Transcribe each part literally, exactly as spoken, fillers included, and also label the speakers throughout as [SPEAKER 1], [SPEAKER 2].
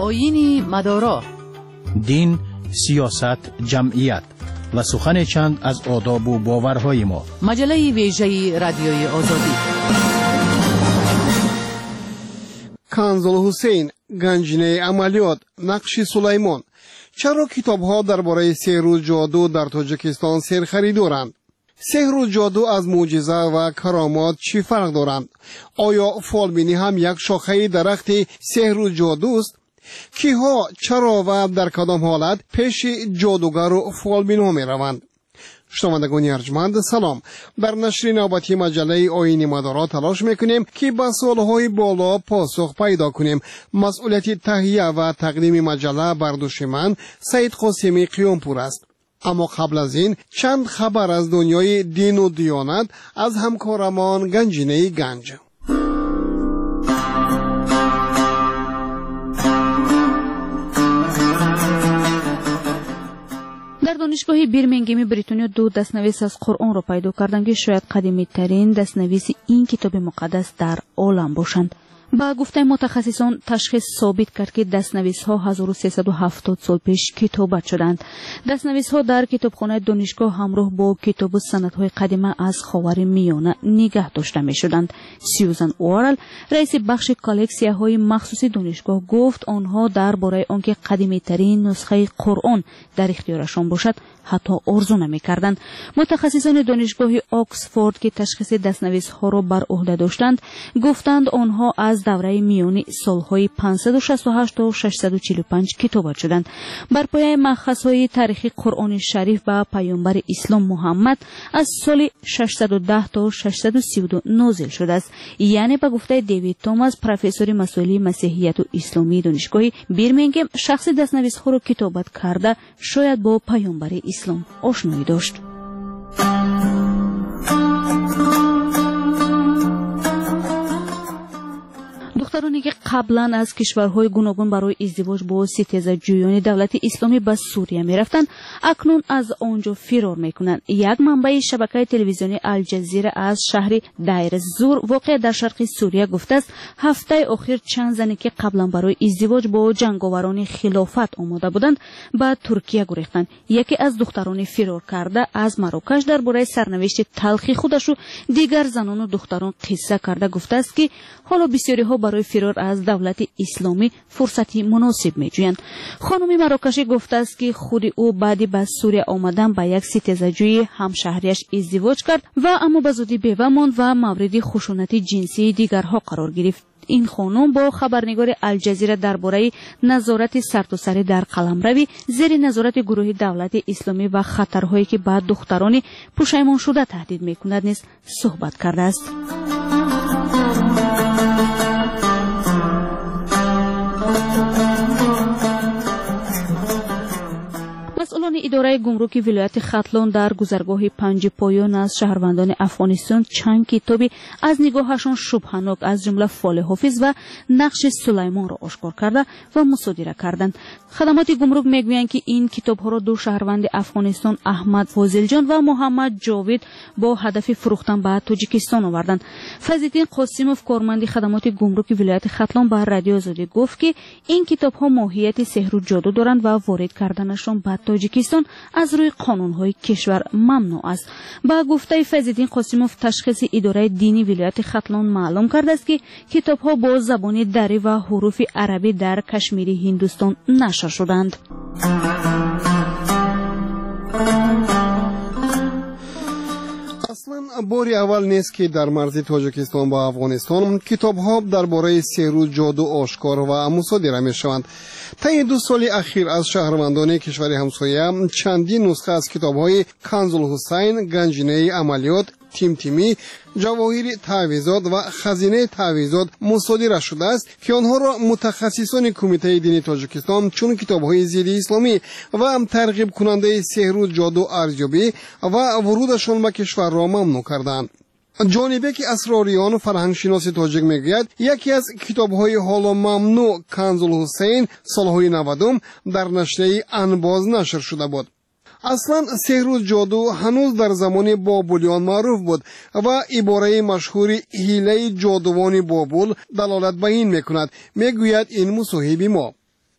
[SPEAKER 1] آیین مدارا،
[SPEAKER 2] دین، سیاست، جمعیت و سخن چند از آداب و باورهای ما.
[SPEAKER 1] مجله ویژه رادیوی آزادی.
[SPEAKER 3] کنز حسین، گنجینه عملیات، نقش سلیمان. چرا کتاب‌ها درباره سحر و جادو در تاجیکستان سرخری دارند؟ سحر و جادو از معجزه و کرامات چی فرق دارند؟ آیا فالبینی هم یک شاخه درخت سحر و جادو است؟ کیها، چرا و در کدام حالت پیش جادوگر و فالبین ها می روند؟ شنوندگان ارجمند سلام. در نشر نوبتی مجله آیین مدارا تلاش میکنیم که به سوالهای بالا پاسخ پیدا کنیم. مسئولیت تهیه و تقدیم مجله بر دوش من سید قاسمی قیامپور است. اما قبل از این چند خبر از دنیای دین و دیانت از همکارمان گنجینه گنج.
[SPEAKER 4] در دانشگاه بیرمنگم بریتانیا دو دستنویس از قرآن را پیدا کردند که شاید قدیمی ترین دستنویس این کتاب مقدس در عالم باشند. با گفته متخصصان تشخیص ثابت کرد که دستنویس‌ها هزار و سیصد و هفتاد سال پیش کتابت شدند. دستنویس‌ها در کتابخانه دانشگاه همراه با کتاب و سندهای قدیمی از خاورمیانه نگه داشته می‌شدند. سیوزن اورل، رئیس بخش کالکسیاهای مخصوصی دانشگاه، گفت آنها درباره آنکه قدیمی‌ترین نسخه قرآن در اختیارشان باشد حتی آرزو نمی‌کردند. متخصصان دانشگاه آکسفورد که تشخیص دستنویس‌ها را بر عهده داشتند، گفتند آنها از دوره میانی سالهای پانصد و شصت و هشت تا ششصد و چهل و پنج کتابت شدند. بر پایه مأخذهای تاریخی قرآن شریف به پیامبر اسلام محمد از سال ششصد و ده تا ششصد و سی و دو نازل شده است. یعنی به گفته دیوید توماس، پروفسور مسائل مسیحیت و اسلامی دانشگاه بیرمنگم، شخص دستنویس‌ها را کتابت کرده شاید با پیامبر اسلام آشنایی داشت. دخترانی که قبلا از کشورهای گوناگون برای ازدواج با ستیزاجویان دولت اسلامی به سوریه می‌رفتند، اکنون از آنجا فرار می‌کنند. یک منبع شبکه تلویزیونی الجزیره از شهر دیر زور واقع در شرق سوریه گفته است هفته اخیر چند زنی که قبلا برای ازدواج با جنگاوران خلافت آماده بودند به ترکیه گریختند. یکی از دختران فرار کرده از مراکش درباره سرنوشت تلخی خودش و دیگر زنان و دختران قصه کرده گفته است که حالا بسیاری ها برای فرار از دولت اسلامی فرصتی مناسب می‌جویند. خانم مراکشی گفته است که خود او بعد به سوریه آمدن با یک ستیزاجوی همشهریش ازدواج کرد و اما به زودی بیوه ماند و مورد خشونت جنسی دیگرها قرار گرفت. این خانم با خبرنگار الجزیره درباره نظارت سرتاسری در قلمروی زیر نظارت گروه دولت اسلامی و خطرهایی که به دختران پشیمان شده تهدید می‌کند نیز صحبت کرده است. مسئولان اداره گمرک ولایت ختلان در گذرگاه پنج پایان از شهروندان افغانستان چند کتابی از نگاهشان شبهناک از جمله فال حافظ و نقش سلیمان را آشکار کرده و مصادره کردند. خدمات گمرک میگویند که این کتاب‌ها را دو شهروند افغانستان، احمد فاضلجان و محمد جاوید، با هدف فروختن به تاجیکستان آوردند. فضل‌الدین قاسموف، کارمند خدمات گمرک ولایت ختلان، به رادیو آزادی گفت که این کتاب‌ها ماهیت سحر و جادو دارند و وارد کردنشان به تاجیکستان از روی قانون‌های کشور ممنوع است. با گفته فضل‌الدین قاسموف، تشخیص اداره دینی ولایت ختلان معلوم کرده است که کتاب‌ها با زبان دری و حروف عربی در کشمیر هندوستان نشر شدند.
[SPEAKER 3] اصلا باری اول نیست که در مرز تاجیکستان با افغانستان کتاب‌ها درباره سحر و جادو آشکار و مصادره می‌شوند. طی دو سال اخیر از شهروندان کشور همسایه چندین نسخه از کتاب‌های کنز حسین، گنجینه عملیات، تیمتیمی، جواهر تعویضات و خزینه تعویضات مصادره شده است که آنها را متخصصان کمیته دینی تاجیکستان چون کتاب‌های ضد اسلامی و هم ترغیب کننده سحر و جادو ارزیابی و ورودشان به کشور را ممنوع کردند. جانبه که اسراریان فرهنگشناس تاجیک میگوید یکی از کتاب‌های حالا ممنوع کنز حسین سالهای نودم در نشریه انباز نشر شده بود. اصلا سحر و جادو هنوز در زمان بابلیان معروف بود و عباره مشهور حیله جادوان بابل دلالت به این میکند. میگوید این مصاحب ما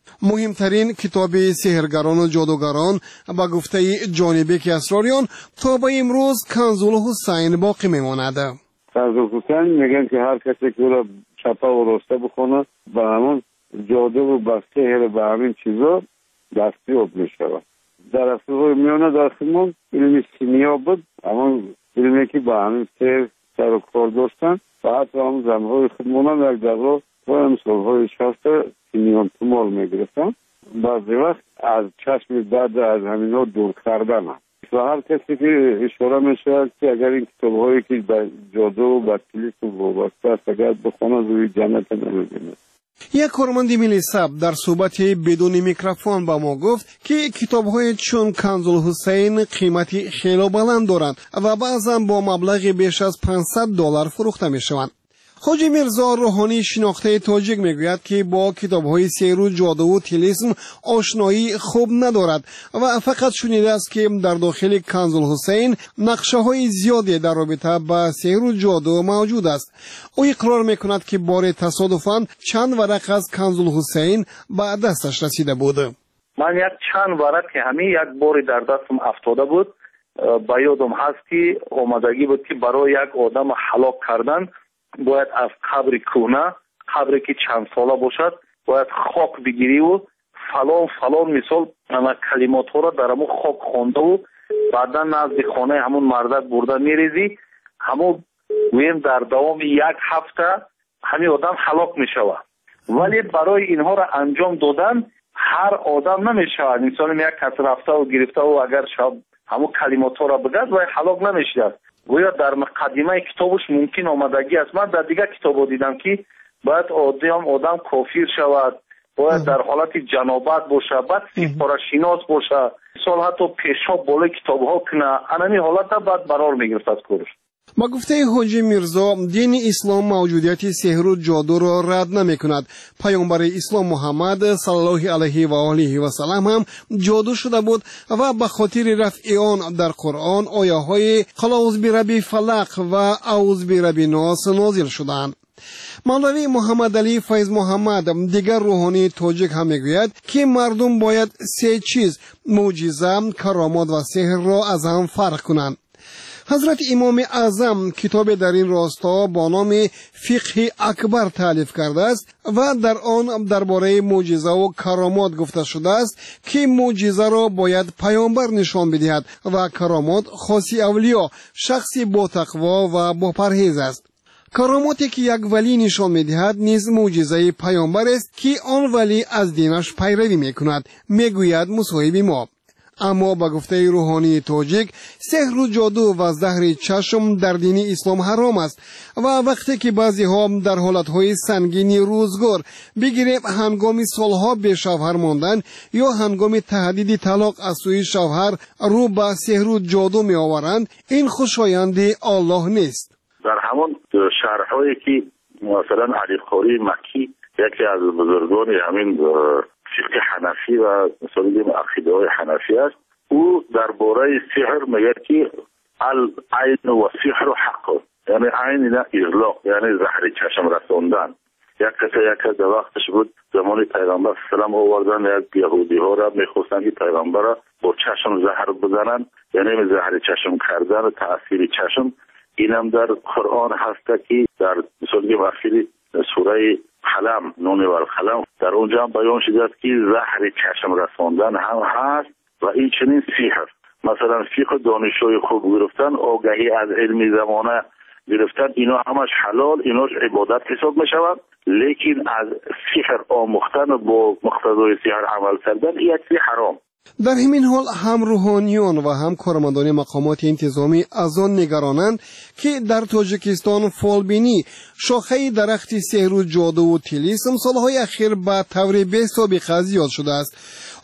[SPEAKER 3] مهمترین کتاب سحرگران و جادوگران با گفته جانبک اسراریان تا به امروز کنزالحسین باقی میماند.
[SPEAKER 5] کنزالحسین میگن که هر کسی که را چپا و راسته بخونه به همون جادو و به سحر به همین چیزا دستیاب میشود. در اصل میانه دستمون علم سیمیا بود، اما علمی که به همین سحر سر و کار داشتن و حتی هم زمهای خودمونم یک دقیقه با امثالهای شخص سیمیان تومال میگرفتن. بعضی وقت از چشم بعد از همین ها دور کردن هم. و هر کسی که اشاره میشه که اگر این کتاب هایی که به جادو و به طلیسم وابسته است اگر بخونه روی جنت نمیبینه.
[SPEAKER 3] یک کارمند ملی سب در صحبت بدون میکروفون با ما گفت که کتاب های چون کنزالحسین قیمتی خیلی بلند دارند و بعضا با مبلغ بیش از پانصد دلار فروخته می شوند. حاجی میرزا روحانی شناخته تاجیک میگوید که با کتاب‌های سحر و جادو و طلیسم آشنایی خوب ندارد و فقط شنیده است که در داخل کنزالحسین نقشه‌های زیادی در رابطه با سحر و جادو موجود است. او اقرار میکند که بار تصادفاً چند ورق از کنزالحسین به دستش رسیده بود.
[SPEAKER 6] من یک چند ورق که همین یک بار در دستم افتاده بود. با یادم هست که آمادگی بود که برای یک آدم هلاک کردن باید از قبر کهنه، قبری که چند ساله باشد، باید خاک بگیری و فلان فلان مثال اما کلمات ها را در همون خاک خوانده و بعدا نزد خانه همون مرد برده میریزی، همون ویم در دوام یک هفته همین آدم هلاک میشود. ولی برای اینها را انجام دادن هر آدم نمیشود. مثال یک کس رفته و گرفته و اگر شب همون کلمات ها را بگد و هلاک نمیشود. گویا در مقدمه کتابش ممکن آمدگی است. من در دیگر کتابا دیدم که باید آدم آدم کافر شود، باید در حالت جنابت باشه، بعد سیپاره شناس باشه، مثال حتی پیشاب بالای کتاب ها کنه، انمی حالت بعد برار میگرفت از کارش.
[SPEAKER 3] با گفته حاجی میرزا دین اسلام موجودیت سحر و جادو را رد نمی کند. پیامبر اسلام محمد صلی الله علیه و آله و سلم هم جادو شده بود و به خاطر رفع آن در قرآن آیه های قل اعوذ برب فلق و اعوذ برب ناس نازل شدند. مولوی محمد علی فیض محمد دیگر روحانی تاجیک هم میگوید که مردم باید سه چیز معجزه، کرامات و سحر را از هم فرق کنند. حضرت امام اعظم کتاب در این راستا با نام فقه اکبر تالیف کرده است و در آن درباره معجزه و کرامات گفته شده است که معجزه را باید پیامبر نشان بدهد و کرامات خاصی اولیا، شخصی با تقوا و با پرهیز است. کراماتی که یک ولی نشان میدهد نیز معجزه پیامبر است که آن ولی از دینش پیروی میکند، میگوید مصاحب ما. اما با گفته روحانی تاجیک سحر و جادو و زهر چشم در دین اسلام حرام است و وقتی که بعضی ها در حالتهای سنگینی روزگار بگیریم هنگام سالها به شوهر ماندن یا هنگام تهدید طلاق از سوی شوهر رو به سحر و جادو می آورند، این خوشایند الله نیست.
[SPEAKER 7] در همون شرحهایی که مثلا علی قاری مکی یکی از بزرگان همین فقه حنفی و مثلا عقیده های حنفی است، او درباره سحر میگه که العین و سحر حق، یعنی عین نه اغلاق، یعنی زهر چشم رساندن. یک کسی یک در وقتش بود زمان پیغمبر سلام آوردن یک یهودی ها را میخواستن که پیغمبر را با چشم زهر بزنن، یعنی زهر چشم کردن و تاثیر چشم. اینم در قرآن هست که در مثلا وقتی سوره قلم نون و القلم در اونجا هم بیان شده است که زهر چشم رساندن هم هست و این چنین سحر. مثلا فقه دانشوی خوب گرفتن، آگاهی از علمی زمانه گرفتن، اینا همش حلال، ایناش عبادت حساب می شود، لیکن از سحر آموختن و با مقتضای سحر عمل کردن این یک حرام.
[SPEAKER 3] در همین حال هم روحانیان و هم کارمندان مقامات انتظامی از آن نگرانند که در تاجیکستان فالبینی شاخه درخت سحر و جادو و طلیسم سالهای اخیر به طور بی‌سابقه زیاد شده است.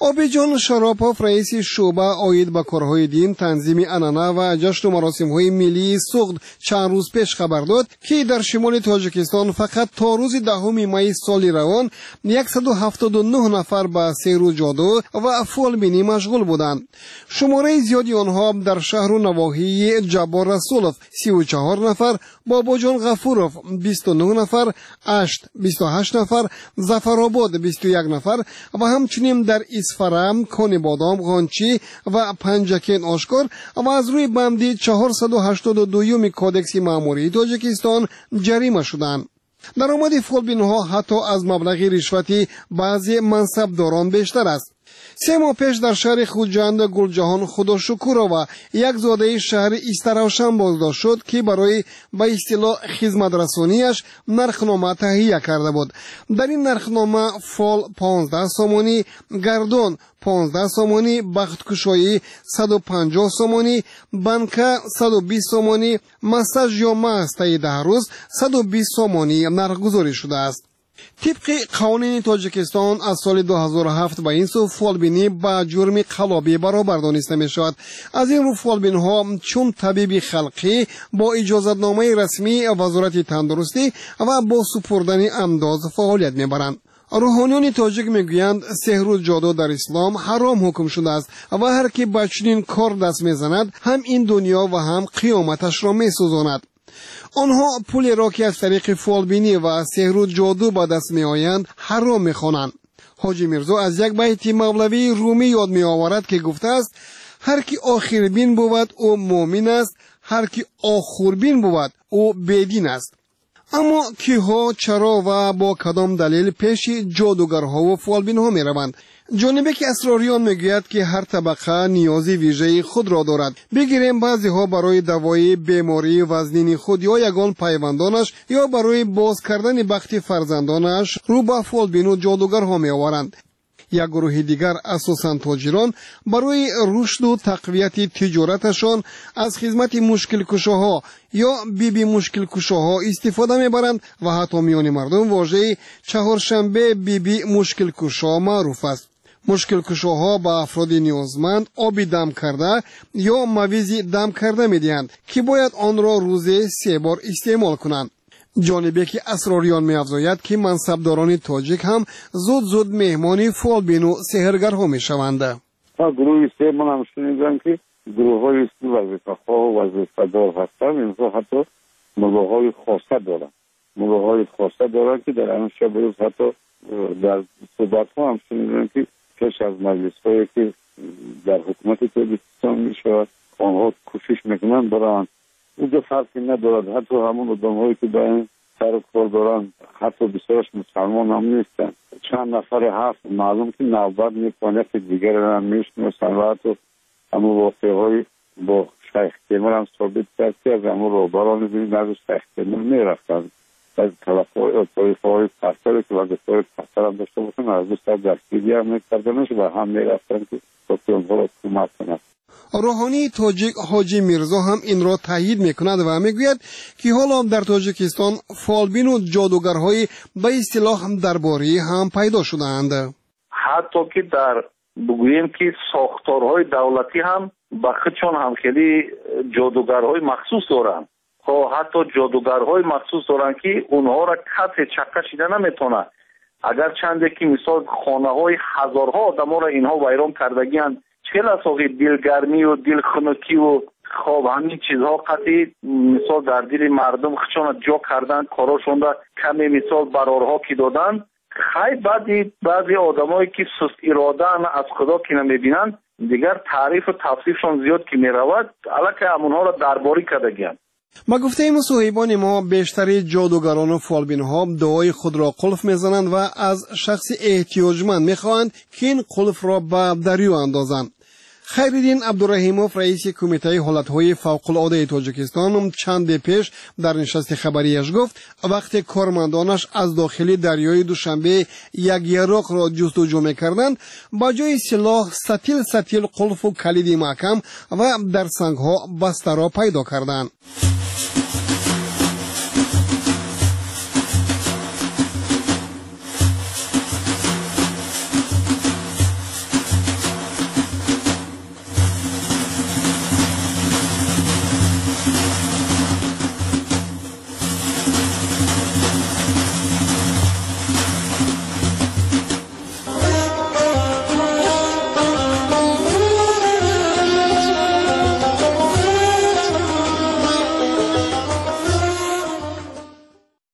[SPEAKER 3] آبیجان شاراپوف رئیس شعبه آید به کارهای دین، تنظیم عنعنه و جشن و مراسم‌های ملی سوغد چند روز پیش خبر داد که در شمال تاجیکستان فقط تا روز دهم می سال روان صد و هفتاد و نه نفر به سیر و جادو و فالبینی مشغول بودند. شماره زیادی آنها در شهر و نواحی جبار رسولف سی و چهار نفر، باباجان غفورف بیست و نه نفر، اشت بیست و هشت نفر، ظفرآباد بیست و یک نفر و همچنین در اسفرام، کون بادام، غانچی و پنجکین آشکار و از روی بندی چهارصد و هشتاد و دو کودکس ماموری تاجیکستان جریمه شدند. درآمد فالبین‌ها حتی از مبلغ رشوتی بعضی منصبداران بیشتر است. سه ماه پیش در شهر خوجند گلجهان خداشکورا و یک زاده شهر استراوشن بازداشت شد که برای به اصطلاح خدمت رسانیش نرخنامه تهیه کرده بود. در این نرخنامه فال پانزده سومانی، گردون پانزده سومانی، بختکشایی صد و پنجاه سومانی، بنکه صد و بیست سومانی، مساج یا ماسته ده روز صد و بیست سومانی نرخگذاری شده است. طبق قوانین تاجیکستان از سال دو هزار و هفت به این سو فالبینی با جرم خلابی برابر دانسته می شود. از این رو فالبین ها چون طبیب خلقی با اجازتنامه رسمی وزارت تندرستی و با سپردن انداز فعالیت می برند. روحانیان تاجیک میگویند سحر و جادو در اسلام حرام حکم شده است و هر کی به چنین کار دست میزند هم این دنیا و هم قیامتش را میسوزاند. آنها پول را که از طریق فالبینی و سحر و جادو به دست می آیند حرام می خوانند. حاجی میرزا از یک بیت مولوی رومی یاد می آورد که گفته است هر کی آخر بین بود او مؤمن است، هر کی آخر بین بود او بدین است. اما کیها، چرا و با کدام دلیل پیش جادوگرها و فالبین ها می روند؟ جانبه که اسراریان میگوید که هر طبقه نیازی ویژه خود را دارد. بگیریم بعضی ها برای دوای بیماری وزنین خود یا یگان پیوندانش یا برای باز کردن بخت فرزندانش رو به فالبین و جادوگرها می آورند. یک گروه دیگر اساساً تاجران برای رشد و تقویت تجارتشان از خدمت مشکل کشاها یا بی بی مشکل کشاها استفاده میبرند و حتی میان مردم واژه چهارشنبه بی بی مشکل کشا معروف است. مشکل کشاها با افراد نیازمند آبی دم کرده یا مویزی دم کرده میدهند که باید آن را روزه سه بار استعمال کنند. جانبه که اسراریان می افزاید که منصبداران تاجیک هم زود زود مهمانی فالبین و سحرگرها می شوند.
[SPEAKER 5] گروه سه من هم شنیدم که گروه های وظیفه خواه و وظیفه دار هستند. اینها حتی موضوع های خاصه دارند. موضوع های خاصه دارند که در آن شب روز حتی در صحبت ها هم شنیدم که پیش از مجلس هایی که در حکومت تاجیکستان می شود آنها کوشش میکنند برای اونجا فرقی ندارد. حتی همون آدم هایی که به این سر کار دارن حتی بسیارش مسلمان هم نیستن. چند نفر هست معلوم که نوبت میکنه دیگر هم میشناسن و حتی همون واقعه های با شیخ تیمور هم ثابت کرد که از همون روبران بینید از شیخ تیمور میرفتن. از طایفه های پستر که وظیفه های پستر هم داشته باشن از دو سر دستگیری هم میکردنش و هم میرفتن که تا اونها را حکومت کنند.
[SPEAKER 3] روحانی تاجیک حاجی میرزا هم این را تایید میکند و میگوید که حالا در تاجیکستان فالبین و جادوگرهای به اصطلاح هم درباری هم پیدا شدند.
[SPEAKER 6] حتی که در بگوییم که ساختارهای دولتی هم به خودشان هم خیلی جادوگرهای مخصوص دارند. خب حتی جادوگرهای مخصوص دارند که اونها را کت چکه شیده نمیتونه. اگر چنده که مثال خانه های هزارها آدم ها را اینها ویران کردگیند، چهل اساقی دلگرمی و دل خنکی و خواب همین چیزها قطعی مثال در دل مردم خشان جا کردن، کاراشون را کمی مثال برارها کی دادن. خیلی بعدی بعضی آدمایی که سست اراده از خدا که نمیبینن دیگر تعریف و توصیفشون زیاد که میرود علاکه همونها را درباری کردگیند.
[SPEAKER 3] ما گفته مصاحبان ما بیشتری جادوگران و فالبین ها دعای خود را قلف میزنند و از شخص احتیاجمند میخواهند که این قلف را به دریو اندازند. خیرالدین عبدالرحیموف رئیس کمیته حالتهای فوق العاده تاجیکستان چند پیش در نشست خبریش گفت وقتی کارمندانش از داخل دریای دوشنبه یک یراق را جستجو میکردند با جای سلاح ستیل ستیل قلف و کلید محکم و در سنگها بسته را پیدا کردند.